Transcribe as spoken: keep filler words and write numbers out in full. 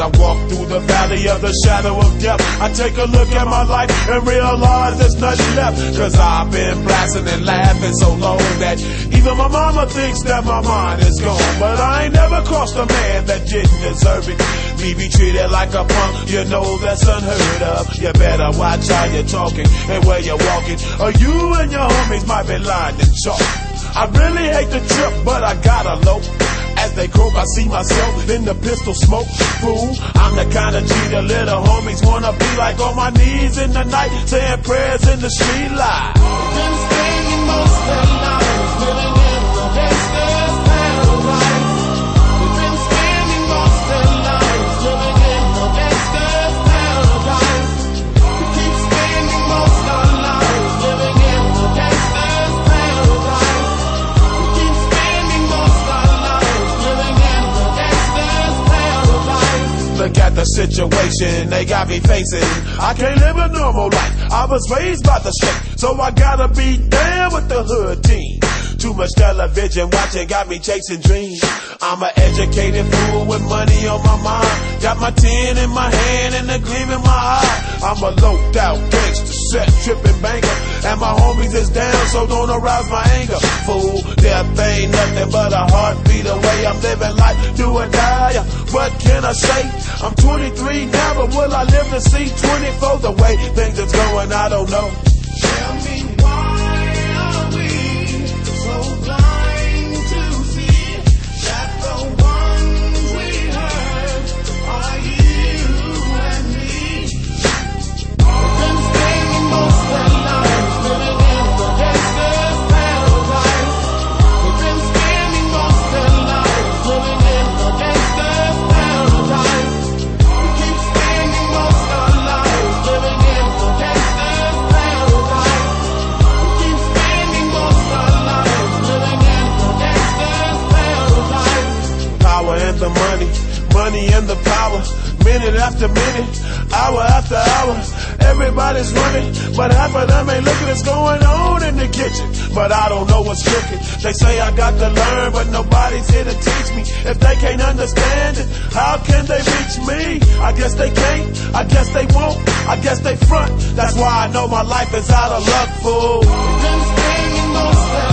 walk through the valley of the shadow of death, I take a look at my life and realize there's nothing left. Cause I've been blasting and laughing so long that even my mama thinks that my mind is gone. But I ain't never crossed a man that didn't deserve it. Me be treated like a punk, you know that's unheard of. You better watch how you're talking and where you're walking, or you and your homies might be lined in chalk. I really hate the trip, but I gotta low. As they croak, I see myself in the pistol smoke. Fool, I'm the kind of G the little homies wanna be like, on my knees in the night, saying prayers in the street light. Been spending most of their lives living in the gangster's paradise. We've been spending most of their lives living in the gangster's paradise. We keep spending most of our lives living in the gangster's paradise. We keep spending most of our lives living in the gangster's paradise. Look at the situation they got me facing. I can't live a normal life. I was raised by the street, so I gotta be down with the hood team. Too much television watching got me chasing dreams. I'm an educated fool with money on my mind. Got my tin in my hand and a gleam in my eye. I'm a loped out gangster, set tripping banker, and my homies is down, so don't arouse my anger. Fool, death ain't nothing but a heartbeat away. I'm living life, do or die. What can I say? I'm twenty-three now, but will I live to see twenty-four? The way things is going, I don't know. Tell me why are we so blind to see that the ones we hurt are you and me? We've been spending most of our lives living in the gangster's paradise. We've been spending most of our lives living in the gangster's paradise. We keep spending most of our lives living in the gangster's paradise. We keep spending most of our lives living in the gangster's paradise. Power and the money, money and the power. Minute after minute, hour after hour, everybody's running, but half of them ain't looking what's going on in the kitchen. But I don't know what's cooking. They say I got to learn, but nobody's here to teach me. If they can't understand it, how can they reach me? I guess they can't, I guess they won't, I guess they front. That's why I know my life is out of luck, fool. We've been spending most of